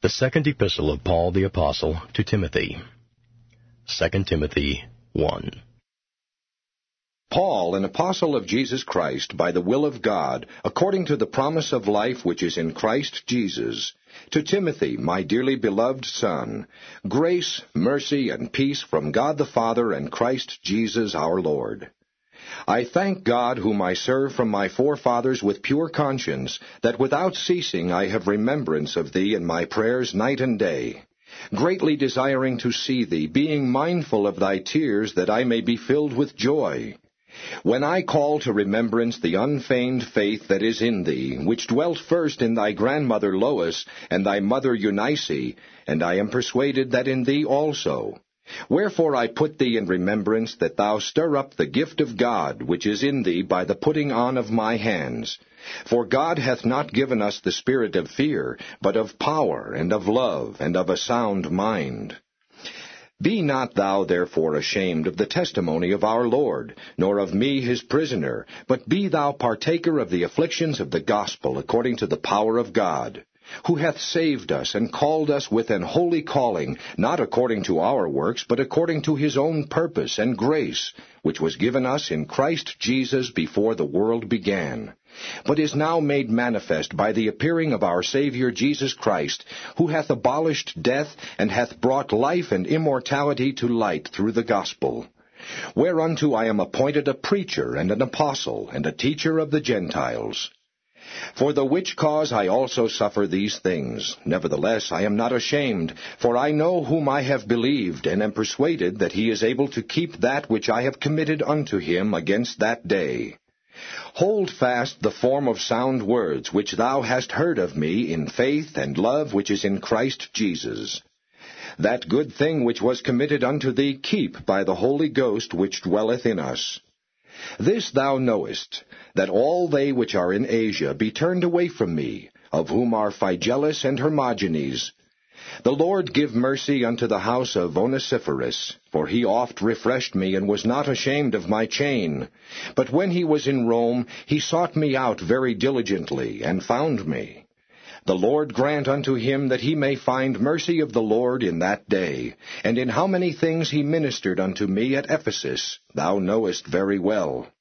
The Second Epistle of Paul the Apostle to Timothy. 2 Timothy 1. Paul, an apostle of Jesus Christ, by the will of God, according to the promise of life which is in Christ Jesus, to Timothy, my dearly beloved son, grace, mercy, and peace from God the Father and Christ Jesus our Lord. I thank God, whom I serve from my forefathers with pure conscience, that without ceasing I have remembrance of thee in my prayers night and day, greatly desiring to see thee, being mindful of thy tears, that I may be filled with joy. When I call to remembrance the unfeigned faith that is in thee, which dwelt first in thy grandmother Lois and thy mother Eunice, and I am persuaded that in thee also. Wherefore I put thee in remembrance that thou stir up the gift of God, which is in thee by the putting on of my hands. For God hath not given us the spirit of fear, but of power, and of love, and of a sound mind. Be not thou therefore ashamed of the testimony of our Lord, nor of me his prisoner, but be thou partaker of the afflictions of the gospel according to the power of God, who hath saved us and called us with an holy calling, not according to our works, but according to his own purpose and grace, which was given us in Christ Jesus before the world began, but is now made manifest by the appearing of our Savior Jesus Christ, who hath abolished death, and hath brought life and immortality to light through the gospel, whereunto I am appointed a preacher and an apostle and a teacher of the Gentiles. For the which cause I also suffer these things. Nevertheless I am not ashamed, for I know whom I have believed, and am persuaded that he is able to keep that which I have committed unto him against that day. Hold fast the form of sound words which thou hast heard of me in faith and love which is in Christ Jesus. That good thing which was committed unto thee keep by the Holy Ghost which dwelleth in us. This thou knowest, that all they which are in Asia be turned away from me, of whom are Phygellus and Hermogenes. The Lord give mercy unto the house of Onesiphorus, for he oft refreshed me, and was not ashamed of my chain. But when he was in Rome, he sought me out very diligently, and found me. The Lord grant unto him that he may find mercy of the Lord in that day. And in how many things he ministered unto me at Ephesus, thou knowest very well.